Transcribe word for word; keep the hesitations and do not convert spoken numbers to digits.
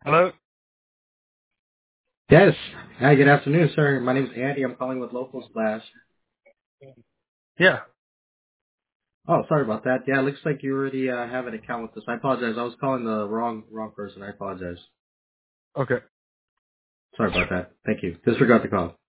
Hello? Yes. Hi, good afternoon, sir. My name is Andy. I'm calling with Locals Blast. Yeah. Oh, sorry about that. Yeah, it looks like you already uh, have an account with us. I apologize. I was calling the wrong wrong person. I apologize. Okay. Sorry about that. Thank you. Disregard the call.